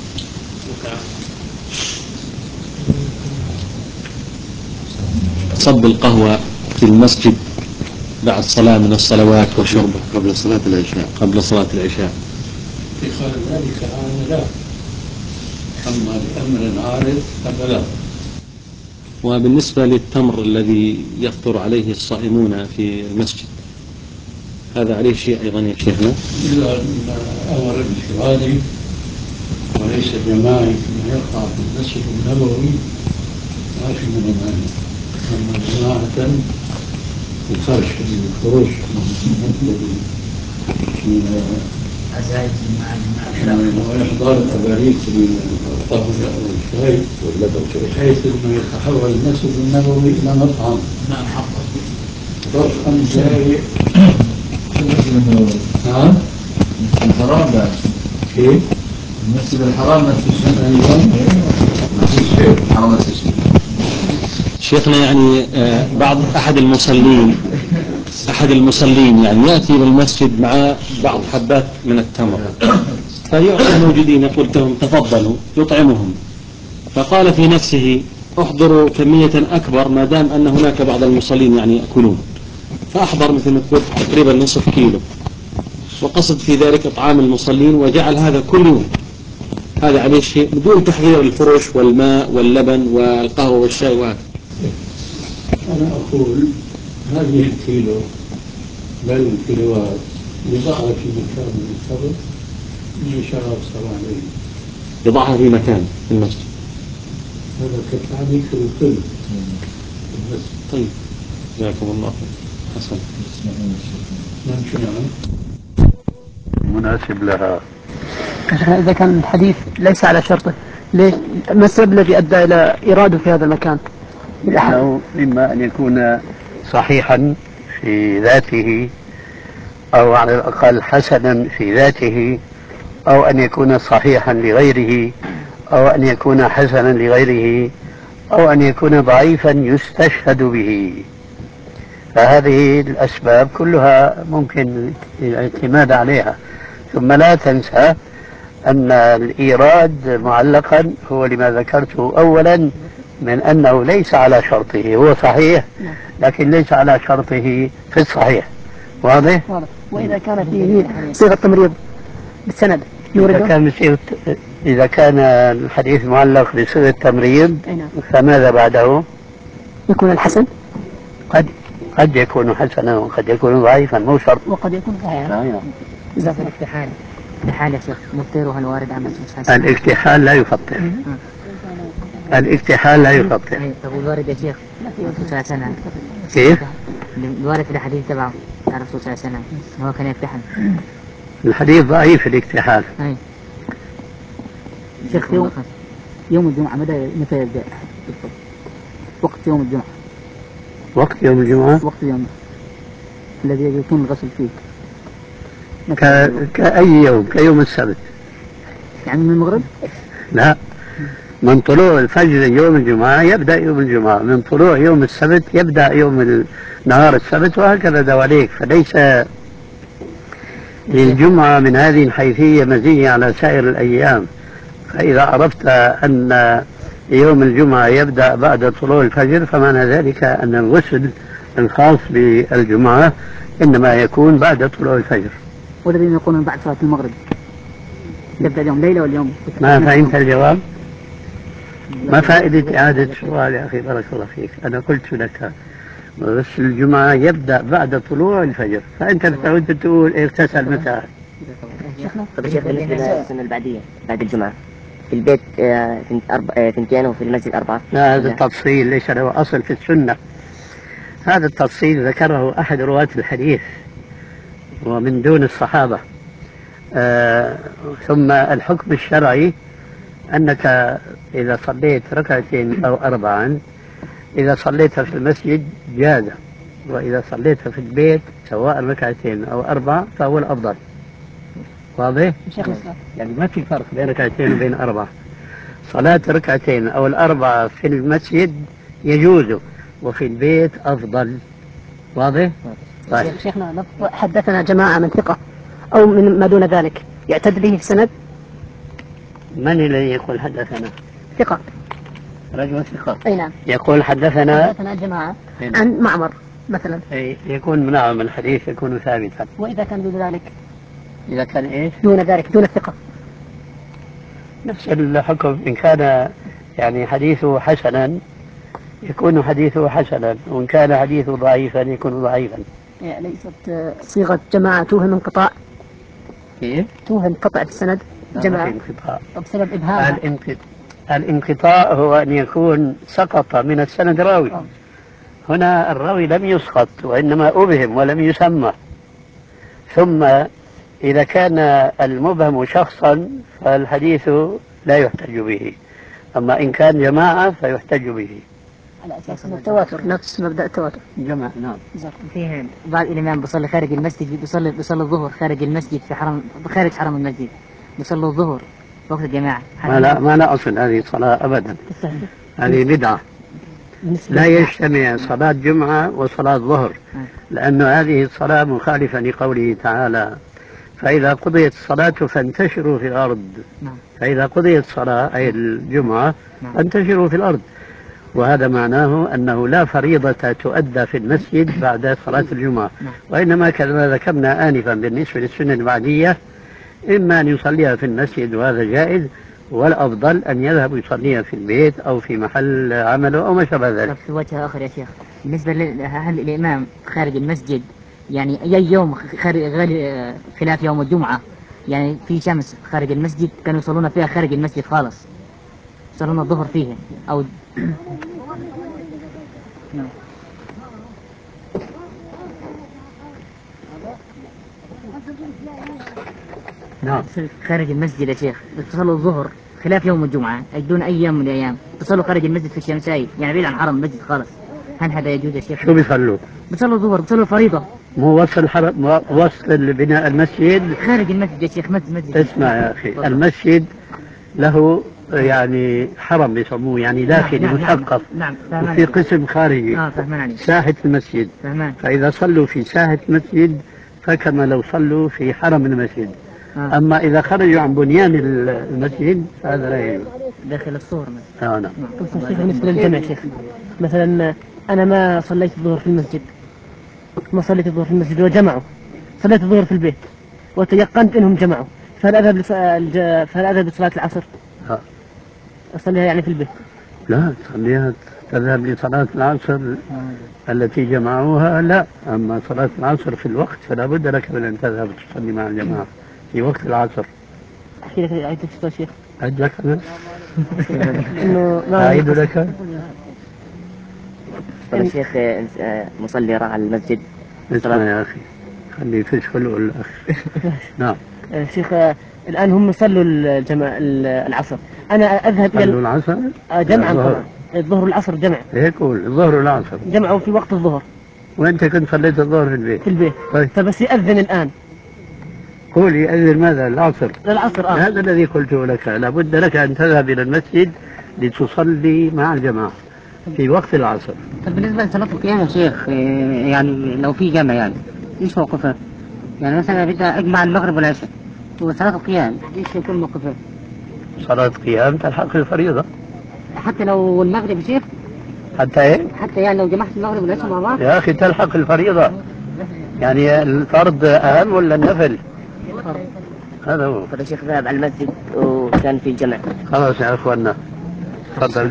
صب القهوة في المسجد بعد الصلاة من الصلوات وشربه قبل صلاة العشاء قبل صلاة العشاء في خلال ذلك الآن لا، أما لأمر عارض فلا. وبالنسبة للتمر الذي يفطر عليه الصائمون في المسجد، هذا عليه شيء أيضا يا شيخنا؟ إذا أمر انفرادي وليس جماعي كما يقع في المسجد النبوي ما في من المانع، أما جماعة الخرج الخروج وإحضار الأباريق بالطاولة أو الشاي بحيث أنه يتحول المسجد النبوي إلى مطعم. نعم حق. فرقا جاي. ها؟ الحرام بعد كيف؟ المسجد الحرام ما فيش ما فيش شيء حرام التسجيل. شيخنا يعني آه بعض أحد المصلين أحد المصلين يعني يأتي للمسجد مع بعض حبات من التمر فيعطي الموجودين يقول لهم تفضلوا يطعمهم، فقال في نفسه احضروا كمية أكبر ما دام أن هناك بعض المصلين يعني يأكلون، فأحضر مثل ما تقول تقريبا نصف كيلو، وقصد في ذلك إطعام المصلين وجعل هذا كل يوم. هذا عليه شيء بدون تحضير الفرش والماء واللبن والقهوة والشاي وهكذا. أنا أقول هذه الكيلو بل الكيلوات يضعها في مكان من الفضل من شراب صلاة الليل، يضعها في مكان في المسجد، هذا كالتعليق الكل. طيب جزاكم الله خير. حسن ممكن مناسب لها. إذا كان الحديث ليس على شرطه ليش ما السبب الذي أدى إلى إراده في هذا المكان؟ لأنه إما أن يكون صحيحا في ذاته أو على الأقل حسنا في ذاته، أو أن يكون صحيحا لغيره، أو أن يكون حسنا لغيره، أو أن يكون ضعيفا يستشهد به. فهذه الأسباب كلها ممكن الاعتماد عليها. ثم لا تنسى أن الإيراد معلقا هو لما ذكرته أولا من أنه ليس على شرطه، هو صحيح لكن ليس على شرطه في الصحيح. واضح؟ وإذا كان فيه صيغة تمريض بالسند إذا كان بصيغة إذا كان الحديث معلق بصيغة تمريض فماذا بعده؟ يكون الحسن. قد قد يكون حسنا وقد يكون ضعيفا، مو شرط. وقد يكون صحيحا. إذا في الاكتحال الاكتحال يا شيخ مفطرها الوارد عن الاكتحال لا يفطر. الاكتحال لا يفطر. طب الوارد يا شيخ الرسول صلى الله عليه وسلم كيف؟ الوارد في الحديث تبعه عن الرسول صلى الله عليه وسلم هو كان يكتحل. الحديث ضعيف الاكتحال. أي. شيخ يوم يوم الجمعة متى متى يبدأ؟ وقت يوم الجمعة. وقت يوم الجمعة؟ وقت يوم الذي يكون الغسل فيه. ك... كأي يوم، كيوم السبت. يعني من المغرب؟ لا، من طلوع الفجر يوم الجمعة يبدأ يوم الجمعة، من طلوع يوم السبت يبدأ يوم نهار السبت، وهكذا دواليك. فليس للجمعة من هذه الحيثية مزية على سائر الأيام. فإذا عرفت أن يوم الجمعة يبدأ بعد طلوع الفجر فمعنى ذلك أن الغسل الخاص بالجمعة إنما يكون بعد طلوع الفجر. والذين يقولون بعد صلاة المغرب يبدأ اليوم ليلة واليوم. ما فهمت الجواب؟ ما فائدة إعادة السؤال يا أخي؟ بارك الله فيك. أنا قلت لك بس الجمعة يبدأ بعد طلوع الفجر، فأنت بتعود تقول اغتسل متى؟ طيب شيخ بالنسبة للسنة البعدية بعد الجمعة في البيت آه، ثنت أربع آه، ثنتين وفي المسجد أربعة. لا، هذا التفصيل ليس له أصل في السنة. هذا التفصيل ذكره أحد رواة الحديث ومن دون الصحابة. آه ثم الحكم الشرعي أنك إذا صليت ركعتين أو أربعا، إذا صليت في المسجد جاز، وإذا صليت في البيت سواء ركعتين أو أربع فهو الأفضل. واضح؟ يعني ما في فرق بين ركعتين وبين أربع. صلاة ركعتين أو الأربعة في المسجد يجوز، وفي البيت أفضل. واضح؟ طيب شيخنا حدثنا جماعة من ثقة أو من ما دون ذلك يعتد به السند؟ من الذي يقول حدثنا؟ ثقة، رجل ثقة. أي نعم. يقول حدثنا حدثنا جماعة عن معمر مثلا. أي يكون نعم الحديث يكون ثابتا. وإذا كان دون ذلك؟ إذا كان إيش؟ دون ذلك، دون الثقة. نفس الحكم. إن كان يعني حديثه حسنا يكون حديثه حسنا، وإن كان حديثه ضعيفا يكون ضعيفا. يعني ليست صيغة جماعة توهم انقطاع؟ كيف؟ توهم قطع السند جماعة انقطاع بسبب إبهامها. الانقطاع. الانقطاع هو أن يكون سقط من السند راوي. أوه. هنا الراوي لم يسقط وإنما أبهم ولم يسمى. ثم إذا كان المبهم شخصا فالحديث لا يحتج به، أما إن كان جماعة فيحتج به على أساس التواتر، نفس مبدأ التواتر. جماعة نعم. فيه بعض الإمام بيصلي خارج المسجد، بيصلي بيصلي الظهر خارج المسجد في حرم، خارج حرم المسجد بيصلوا الظهر وقت الجماعة. ما لا ما لا أصل هذه الصلاة أبدا، هذه بدعة. لا يجتمع صلاة جمعة وصلاة ظهر، لأن هذه الصلاة مخالفة لقوله تعالى: فإذا قضيت الصلاة فانتشروا في الأرض. فإذا قضيت الصلاة أي الجمعة فانتشروا في الأرض، وهذا معناه أنه لا فريضة تؤدى في المسجد بعد صلاة الجمعة، وإنما كما ذكرنا آنفا بالنسبة للسنة البعدية إما أن يصليها في المسجد وهذا جائز، والأفضل أن يذهب يصليها في البيت أو في محل عمله أو ما شابه ذلك. في وجه آخر يا شيخ، بالنسبة لهل الإمام خارج المسجد يعني أي يوم خارج خلاف يوم الجمعة، يعني في شمس خارج المسجد كانوا يصلون فيها خارج المسجد خالص، يصلون الظهر فيه أو نعم خارج المسجد يا شيخ تصلوا الظهر خلاف يوم الجمعة أي دون أي يوم من الأيام، تصلوا خارج المسجد في الشمساي يعني بعيد عن حرم المسجد خالص، هل هذا يجوز يا شيخ؟ شو بيصلوا؟ بيصلوا الظهر، بيصلوا الفريضة. مو وصل حرم، وصل بناء المسجد خارج المسجد يا شيخ. مسجد اسمع يا أخي، المسجد له يعني حرم بيسموه يعني داخلي نعم مثقف. نعم نعم. وفي قسم خارجي آه فهمان. ساحة المسجد. فهمان. فإذا صلوا في ساحة المسجد فكما لو صلوا في حرم المسجد. آه. أما إذا خرجوا عن بنيان المسجد فهذا لا يجوز. داخل الصور مثلا. آه نعم. شيخ بالنسبة للجمع شيخ، مثلا أنا ما صليت الظهر في المسجد، ما صليت الظهر في المسجد وجمعوا، صليت الظهر في البيت وتيقنت انهم جمعوا، فهل اذهب لص... فهل اذهب لصلاة العصر؟ ها. اصليها يعني في البيت؟ لا تصليها، تذهب لصلاة العصر التي جمعوها لا، اما صلاة العصر في الوقت فلا بد لك من ان تذهب تصلي مع الجماعة في وقت العصر. احكي لك اعيد لك يا شيخ. اعيد لك انا؟ انه اعيد لك. طيب الشيخ مصلي راح على المسجد. اسمع يا أخي خلي تدخل الأخ. نعم شيخ، الآن هم صلوا الجماعة العصر، أنا أذهب إلى صلوا العصر جمعا طبعا، الظهر والعصر جمع. هيك قول الظهر والعصر جمعوا في وقت الظهر. وأنت كنت صليت الظهر في البيت؟ في البيت. طيب. فبس يأذن الآن. قول يأذن ماذا؟ العصر. للعصر آه. هذا الذي قلته لك، لابد لك أن تذهب إلى المسجد لتصلي مع الجماعة في وقت العصر. طيب بالنسبة لصلاة القيام يا شيخ، يعني لو في جمع يعني ايش موقفه؟ يعني مثلا بدي اجمع المغرب والعشاء وصلاة القيام ايش يكون موقفه؟ صلاة قيام تلحق الفريضة. حتى لو المغرب يا شيخ؟ حتى ايه؟ حتى يعني لو جمعت المغرب والعشاء مع بعض؟ يا اخي تلحق الفريضة، يعني الفرض اهم ولا النفل؟ هذا هو. طيب الشيخ ذهب على المسجد وكان في جمع. خلاص يا اخوانا تفضل.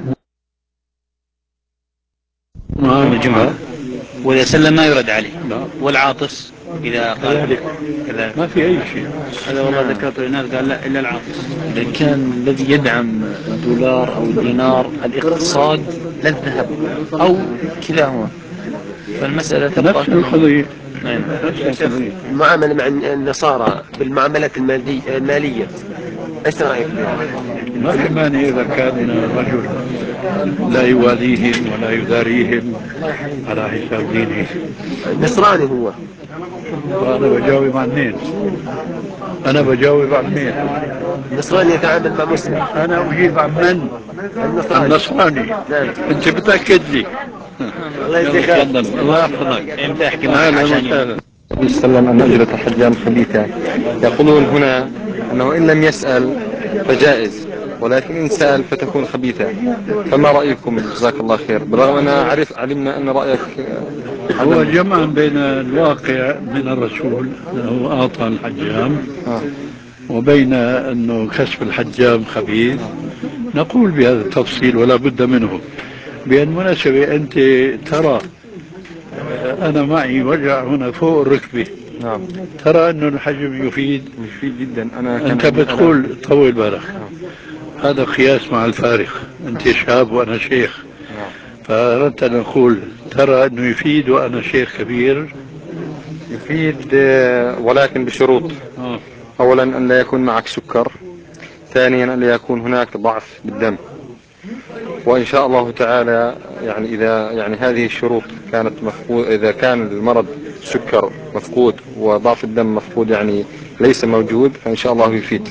يوم الجمعة وإذا سلم ما يرد عليه، والعاطس إذا قال كذلك ما في أي شيء. هذا والله ذكرت للناس قال لا إلا العاطس. إذا كان الذي يدعم الدولار أو الدينار الاقتصاد لا الذهب أو كلاهما، فالمسألة تبقى نفس القضية. نعم. المعاملة مع النصارى بالمعاملات المالية المالية ايش رايك فيها؟ ما في مانع اذا كان رجل لا يواليهم ولا يداريهم على حساب دينه. نصراني هو. وانا بجاوب عن مين؟ انا بجاوب عن مين؟ النصراني يتعامل مع مسلم. انا اجيب عن من؟ النصراني. النصراني. نعم. انت بتاكد لي. الله يجزيك خير. الله يحفظك. امتى احكي اهلا عشان وسهلا. يسلم أن أجرة الحجام خبيثة. يقولون هنا أنه إن لم يسأل فجائز، ولكن إن سأل فتكون خبيثة. فما رأيكم؟ جزاك الله خير. بالرغم أن أعرف علمنا أن رأيك هو جمع بين الواقع من الرسول أنه أعطى الحجام آه. وبين أنه كشف الحجام خبيث. نقول بهذا التفصيل ولا بد منه. بالمناسبة أنت ترى أنا معي وجع هنا فوق الركبة. نعم. ترى أنه الحجم يفيد؟ يفيد جدا. أنا أنت بتقول طول بالك. هذا قياس مع الفارق. أنت شاب وأنا شيخ. نعم. فأردت أن أقول ترى أنه يفيد وأنا شيخ كبير. يفيد ولكن بشروط. آه. أولا أن لا يكون معك سكر، ثانيا أن لا يكون هناك ضعف بالدم. وإن شاء الله تعالى يعني إذا يعني هذه الشروط كانت مفقود، إذا كان المرض سكر مفقود وضعف الدم مفقود يعني ليس موجود، فإن شاء الله يفيد.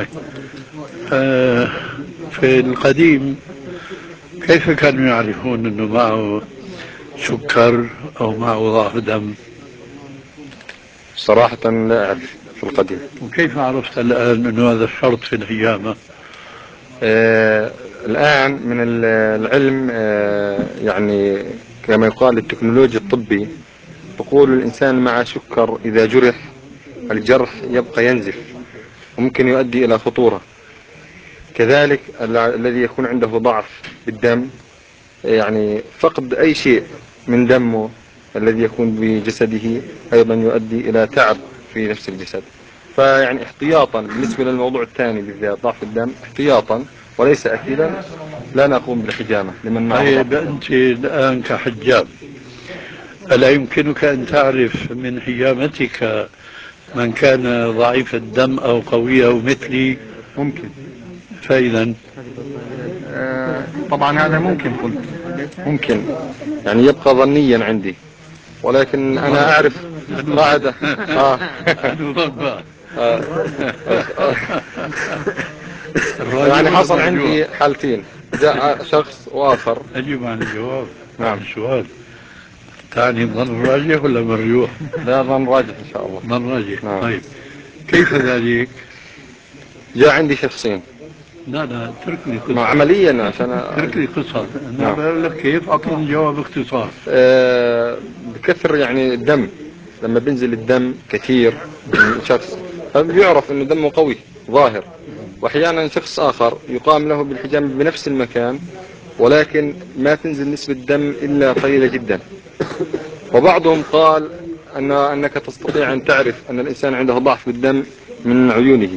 آه في القديم كيف كانوا يعرفون أنه معه سكر أو معه ضعف دم؟ صراحة لا أعرف في القديم. وكيف عرفت الآن أنه هذا الشرط في الحجامة؟ آه الآن من العلم آه يعني كما يقال التكنولوجيا الطبي تقول الإنسان مع سكر إذا جرح الجرح يبقى ينزف وممكن يؤدي إلى خطورة. كذلك الذي يكون عنده ضعف بالدم يعني فقد أي شيء من دمه الذي يكون بجسده أيضا يؤدي إلى تعب في نفس الجسد. فيعني احتياطا بالنسبة للموضوع الثاني بالذات ضعف الدم احتياطا وليس أكيدا لا نقوم بالحجامة لمن معه. طيب أنت الآن كحجام ألا يمكنك أن تعرف من حجامتك من كان ضعيف الدم أو قوي أو مثلي؟ ممكن. فإذا آه طبعا هذا ممكن قلت ممكن يعني يبقى ظنيا عندي، ولكن أنا أعرف قاعدة. آه. آه. يعني حصل عندي حالتين، جاء شخص وآخر. أجيب عن الجواب. نعم. عن السؤال تعني ظن راجح ولا مرجوح؟ لا ظن راجح إن شاء الله. ظن راجح. نعم. طيب كيف ذلك؟ جاء عندي شخصين. لا لا اترك لي قصة. عمليا عشان اترك لي قصة. أنا نعم. بقول لك كيف أعطيني جواب باختصار. أه بكثر يعني الدم، لما بينزل الدم كثير من شخص بيعرف انه دمه قوي ظاهر، واحيانا شخص اخر يقام له بالحجام بنفس المكان ولكن ما تنزل نسبة دم الا قليلة جدا. وبعضهم قال ان انك تستطيع ان تعرف ان الانسان عنده ضعف بالدم من عيونه.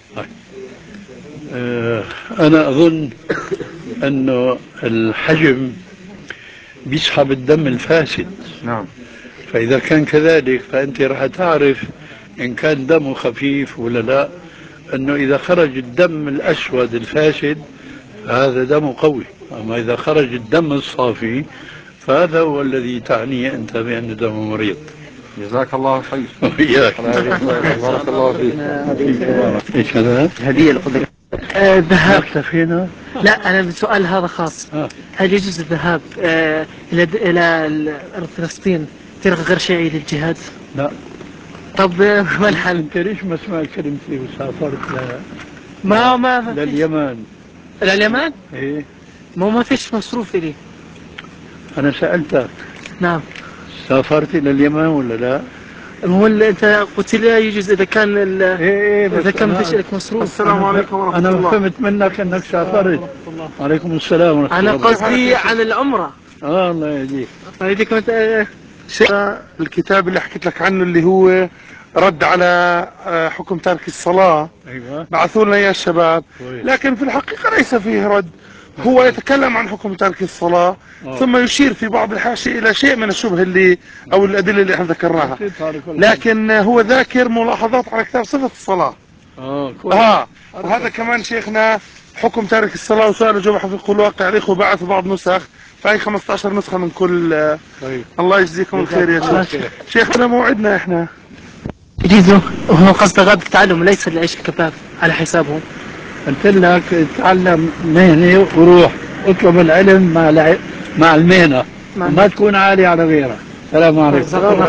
أه انا اظن انه الحجم بيسحب الدم الفاسد. نعم. فاذا كان كذلك فانت راح تعرف ان كان دمه خفيف ولا لا، انه اذا خرج الدم الاسود الفاسد هذا دمه قوي، اما اذا خرج الدم الصافي فهذا هو الذي تعنيه انت بانه دمه مريض. جزاك الله خير. وإياك. بارك الله فيك. ايش هذا؟ هدية لقدرك. الذهاب. اكتفينا؟ لا أنا بسؤال هذا خاص. آه. هل يجوز الذهاب آه إلى إلى أرض فلسطين فرقة غير شيعية للجهاد؟ لا. طب ما الحل؟ انت ليش ما سمعت كلمتي وسافرت ل ما ما لليمن؟ لليمن؟ ايه. ما ما فيش مصروف لي. انا سألتك. نعم. سافرت الى اليمن ولا لا؟ هو اللي انت قلت لي يجوز اذا كان ال- إيه اذا كان ما أنا- فيش لك مصروف. السلام عليكم ورحمة الله. أنا فهمت منك أنك سافرت. وعليكم السلام ورحمة انا الله. قصدي عن العمره. آه الله يهديك. الله يهديك. انت الكتاب اللي حكيت لك عنه اللي هو رد على آه، حكم تارك الصلاة. أيوة. بعثوا لنا يا الشباب. لكن في الحقيقة ليس فيه رد، هو يتكلم عن حكم تارك الصلاة أوه. ثم يشير في بعض الحاشية إلى شيء من الشبه اللي أو الأدلة اللي احنا ذكرناها، لكن هو ذاكر ملاحظات على كتاب صفة الصلاة. اه كويس. اه وهذا كمان شيخنا حكم تارك الصلاة وسؤال وجواب حقيقة الواقع. الإخوة بعثوا بعض نسخ، فهي خمسة عشر نسخة من كل. طيب. الله يجزيكم الخير يا شيخ. شيخنا موعدنا احنا. يجوز هو قصده غاب التعلم ليس لعيش الكباب على حسابهم. قلت لك تعلم مهني وروح اطلب العلم مع الع... مع المهنة وما تكون عالي على غيرك. السلام عليكم.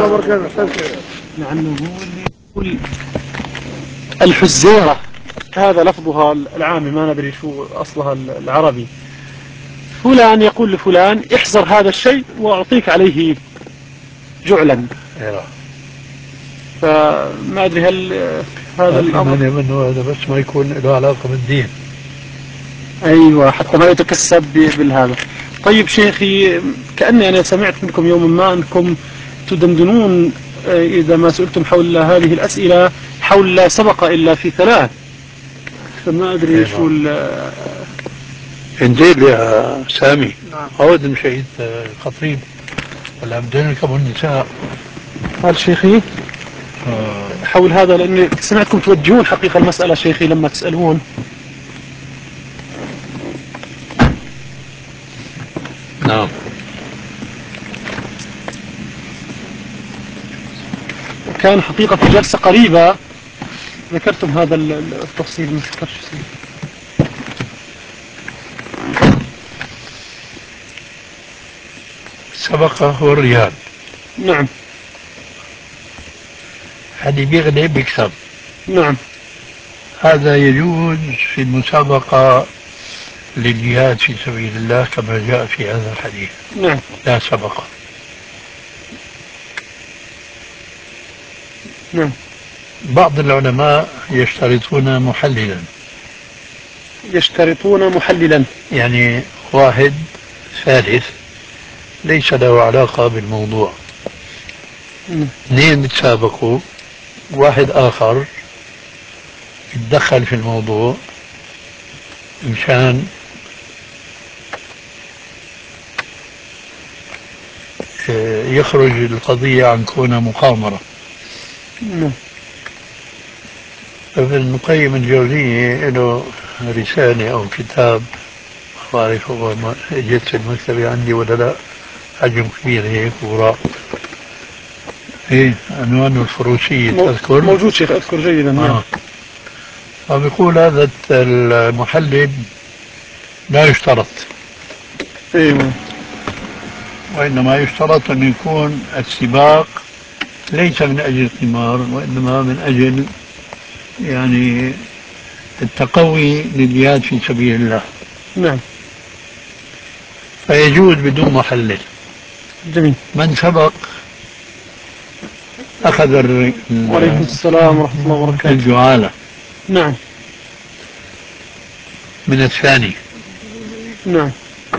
لأنه هو اللي يقول الحزيرة، هذا لفظها العامي ما ندري شو أصلها العربي. فلان يقول لفلان احذر هذا الشيء وأعطيك عليه جعلا. فما أدري هل هذا الأمر مانع منه هذا بس ما يكون له علاقة بالدين. أيوة حتى ما يتكسب بالهذا. طيب شيخي، كأني أنا سمعت منكم يوما ما أنكم تدندنون إذا ما سئلتم حول هذه الأسئلة حول لا سبق إلا في ثلاث، فما أدري أيوة. شو إنجيل يا سامي. نعم. عود مشيت خطيب ولا بدينكم النساء. قال شيخي آه. حول هذا، لأني سمعتكم توجهون حقيقة المسألة شيخي لما تسألون. نعم. كان حقيقة في جلسة قريبة ذكرتم هذا التفصيل. ما فكرش سبقه هو الريال. نعم. اللي بيغلب بيكسب. نعم. هذا يجوز في المسابقة للجهاد في سبيل الله كما جاء في هذا الحديث. نعم. لا سبقه. نعم. بعض العلماء يشترطون محللا. يشترطون محللا يعني واحد ثالث ليس له علاقة بالموضوع. اثنين بتسابقوا، واحد آخر يتدخل في الموضوع مشان يخرج القضية عن كونها مقامرة. ابن القيم الجوزية له رسالة أو كتاب، ما أعرف هو جت المكتبة عندي ولا لا، حجم كبير هيك وراء. ايه عنوانه الفروسية تذكر؟ موجود شيخ أذكر جيدا. نعم. آه. فبيقول هذا المحلل لا يشترط. ايوه. وإنما يشترط أن يكون السباق ليس من أجل الثمار وإنما من أجل يعني التقوي للجهاد في سبيل الله. نعم. فيجوز بدون محلل. جميل. من سبق أخذ الر... وعليكم السلام ورحمة الله وبركاته. الجعالة. نعم. من الثاني. نعم.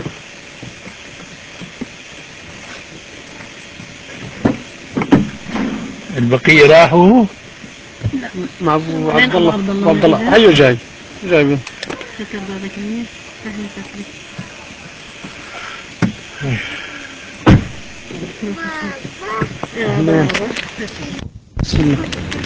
البقية راحوا مع أبو عبد الله. أبو عبد الله هيو جاي جاي. ذكر بابك منير أهل تسليم. بسم الله.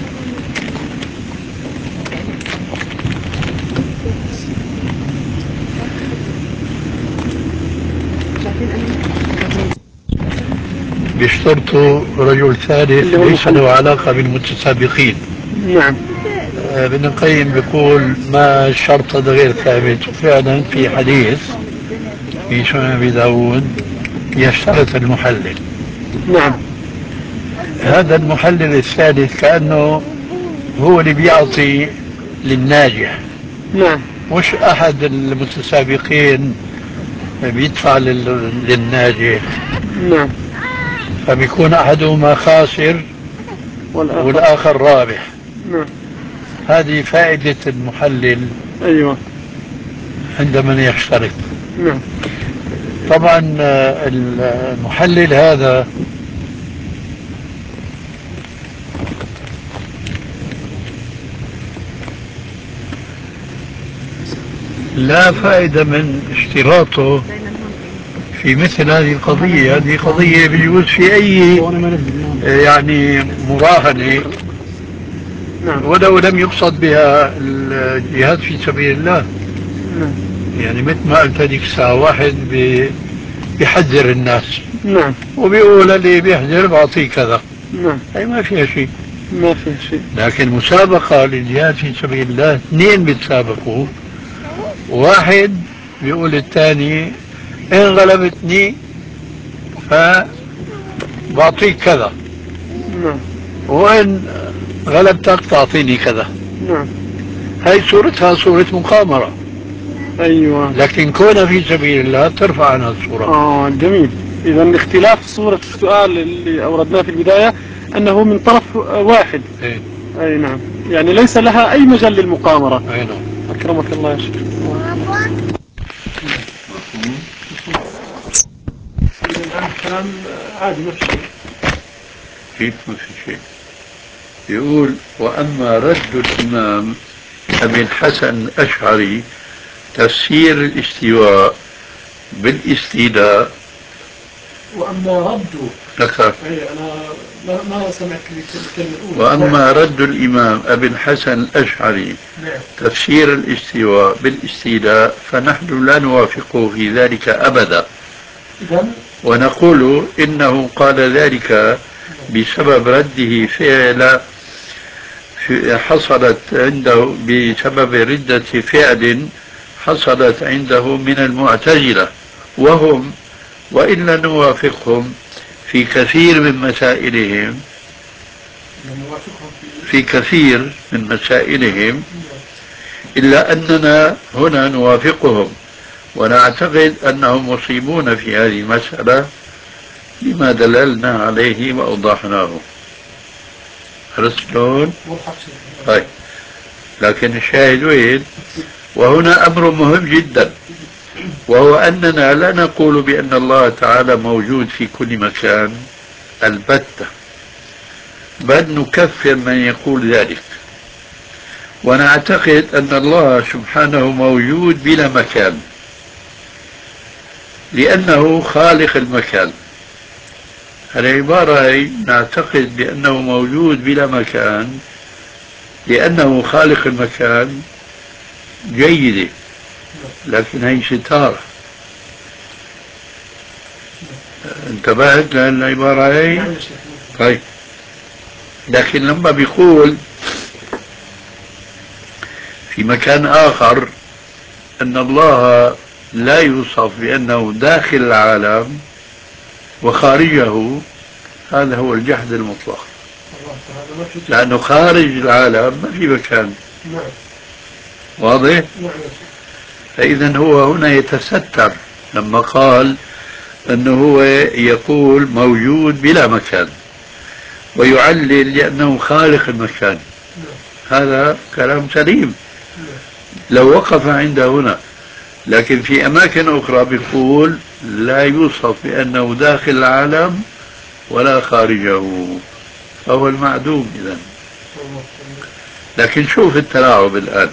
بيشترطوا رجل ثالث ليس له علاقة بالمتسابقين. نعم. ابن القيم بيقول ما الشرط هذا غير ثابت، وفعلا في حديث في سنن أبي داود يشترط المحلل. نعم. هذا المحلل الثالث كأنه هو اللي بيعطي للناجح. نعم. مش أحد المتسابقين بيدفع للناجح. نعم. فبيكون أحدهما خاسر والآخر, والآخر رابح. نعم. هذه فائدة المحلل. أيوة. عند من يشترط. نعم. طبعا المحلل هذا لا فائدة من اشتراطه في مثل هذه القضية. هذه قضية بيجوز في أي يعني مراهنة، ولو لم يقصد بها الجهاد في سبيل الله. يعني مثل ما قلت هذيك الساعة واحد بيحذر الناس، نعم، وبيقول اللي بيحذر بعطيه كذا، نعم، أي ما فيها شيء، ما فيها شيء. لكن مسابقة للجهاد في سبيل الله، اثنين بيتسابقوا، واحد بيقول الثاني إن غلبتني فبعطيك كذا، نعم، وإن غلبتك تعطيني كذا. نعم. هاي صورتها صورة مقامرة. أيوة. لكن كونها في سبيل الله ترفع عنها الصورة. آه جميل. إذا اختلاف صورة السؤال اللي أوردناه في البداية أنه من طرف واحد. إيه؟ أي نعم، يعني ليس لها أي مجال للمقامرة. أي نعم. أكرمك الله يا شيخ. كلام عادي ما في شيء. كيف ما في شيء؟ يقول وأما رد الإمام أبي الحسن الأشعري تفسير الاستواء بالاستيلاء. وأما رد ذكر. أي أنا ما ما سمعت الكلمة الأولى. وأما رد الإمام أبي الحسن الأشعري نعم. تفسير الاستواء بالاستيلاء فنحن لا نوافقه في ذلك أبدا، ونقول إنه قال ذلك بسبب رده فعل حصلت عنده، بسبب ردة فعل حصلت عنده من المعتزلة، وهم وإلا نوافقهم في كثير من مسائلهم في كثير من مسائلهم إلا أننا هنا نوافقهم ونعتقد أنهم مصيبون في هذه المسألة لما دللنا عليه وأوضحناه. عرفت شلون؟ طيب، لكن الشاهد وين؟ وهنا أمر مهم جدا، وهو أننا لا نقول بأن الله تعالى موجود في كل مكان البتة، بل نكفر من يقول ذلك، ونعتقد أن الله سبحانه موجود بلا مكان لأنه خالق المكان. العبارة هي نعتقد بأنه موجود بلا مكان لأنه خالق المكان جيدة، لكن هي ستارة. انتبهت للعبارة هي؟ طيب، لكن لما بيقول في مكان آخر أن الله لا يوصف بأنه داخل العالم وخارجه، هذا هو الجحد المطلق، لأنه خارج العالم ما في مكان. واضح؟ فإذا هو هنا يتستر لما قال أنه هو يقول موجود بلا مكان ويعلل لأنه خالق المكان. هذا كلام سليم لو وقف عند هنا، لكن في أماكن أخرى بيقول لا يوصف بأنه داخل العالم ولا خارجه، فهو المعدوم إذن. لكن شوف التلاعب الآن،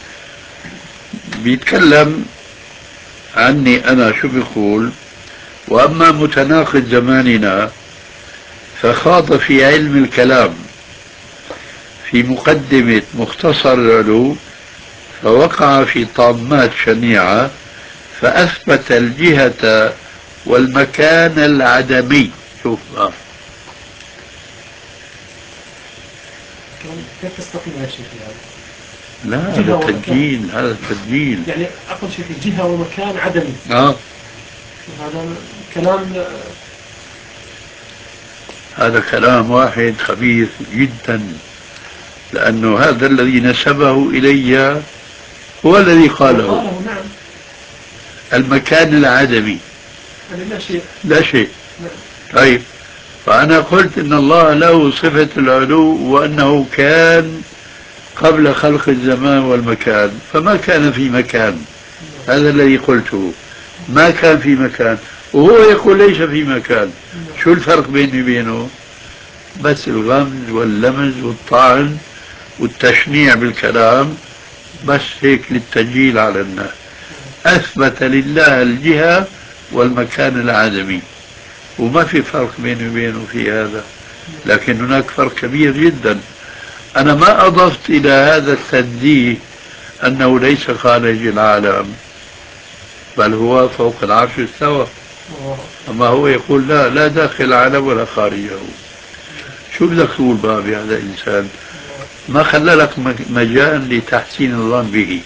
بيتكلم عني أنا شو بيقول؟ وأما متناقض زماننا فخاض في علم الكلام في مقدمة مختصر العلوم فوقع في طامات شنيعة فأثبت الجهة والمكان العدمي. شوف آه. كيف تستقيم يا شيخ هذا؟ لا هذا تسجيل، هذا تسجيل. يعني أقول شيء جهة ومكان عدمي. اه هذا كلام هذا كلام واحد خبيث جدا، لأنه هذا الذي نسبه إلي هو الذي قاله. نعم. المكان العدمي يعني لا شيء. لا شيء. نعم. طيب، فأنا قلت إن الله له صفة العلو وأنه كان قبل خلق الزمان والمكان، فما كان في مكان. هذا الذي قلته، ما كان في مكان، وهو يقول ليس في مكان. شو الفرق بيني وبينه؟ بس الغمز واللمز والطعن والتشنيع بالكلام، بس هيك للتسجيل على الناس. أثبت لله الجهة والمكان العدمي، وما في فرق بيني وبينه في هذا، لكن هناك فرق كبير جدا. أنا ما أضفت إلى هذا التنزيه أنه ليس خارج العالم، بل هو فوق العرش استوى. أما هو يقول لا لا داخل العالم ولا خارجه. شو بدك تقول بقى بهذا الإنسان؟ ما خلى لك مجال لتحسين الظن به.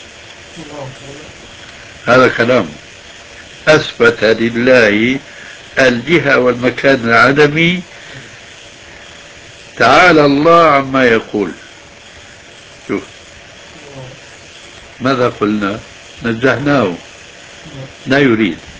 هذا كلام. أثبت لله الجهة والمكان العدمي، تعالى الله عما يقول. شوف ماذا قلنا؟ نزهناه، لا يريد.